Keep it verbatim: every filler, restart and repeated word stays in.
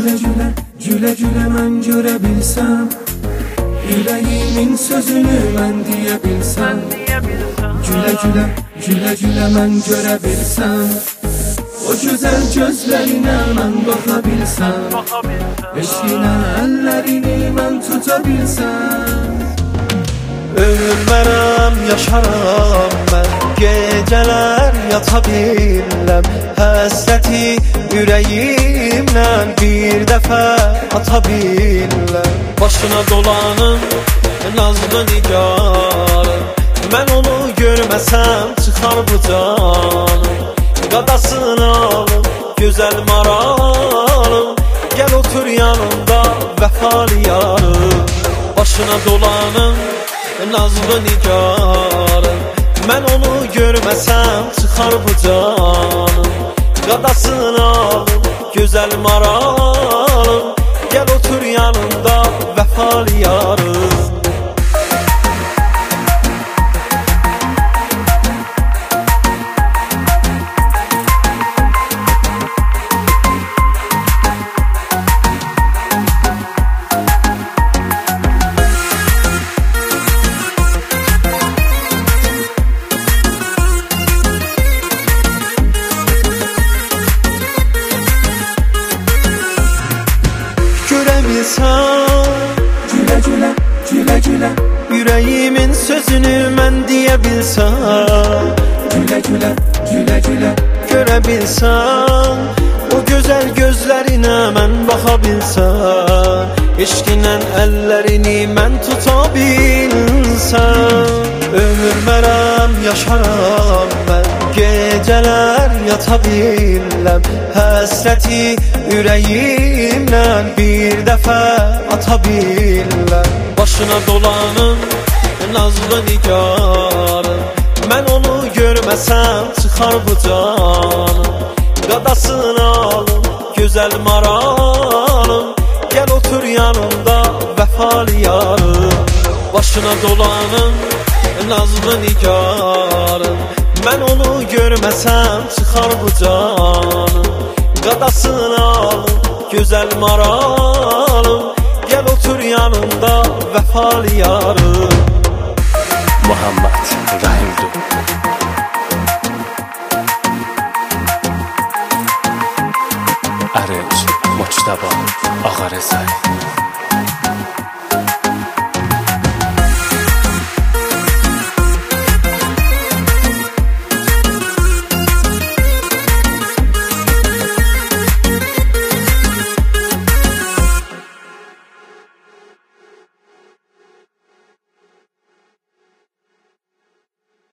Güle güle, güle güle mən görə bilsəm, ürəyimin sözünü mən deyə bilsəm. Güle güle, güle güle mən görə bilsəm, o gözəl gözlərinə mən baxa bilsəm, eşqinə əllərini mən tuta bilsəm. Ölmərəm, yaşaram mən, gecələr yata biləm, həsrəti ürəyimdən bir dəfə ata biləm. Başına dolanın nazlı nigarım, mən onu görməsəm çıxar bu canım. Qadasını alım, gözəl maralım, gəl otur yanımda vəfalı yarım. Başına dolanın nazlı nigarım, mən onu görməsəm çıxar bu canım. Qadasını alım, gözəl maralım, gəl otur yanımda vəfalı yarım. Güle güle, güle güle, yüreğimin sözünü mən deyə bilsəm. Güle güle, güle güle, görə bilsəm, o gözəl gözlərinə mən baxa bilsəm, eşqinlə əllərini mən tuta bilsəm. Ölmərəm, yaşaram mən, gecələr yata biləm, həsrəti ürəyimdən bir dəfə ata biləm. Başına dolanın nazlı nigarım, mən onu görməsəm çıxar bu canım. Qadasını alım, gözəl maralım, gəl otur yanımda vəfalı yarım. Başına dolanın nazlı nigarım, mən onu görməsəm çıxar bu canım. Qadasını alım, gözəl maralım, gəl otur yanımda vəfalı yarım. Muhammed Rahimdu. Arınç Moçtaba Ağarezay.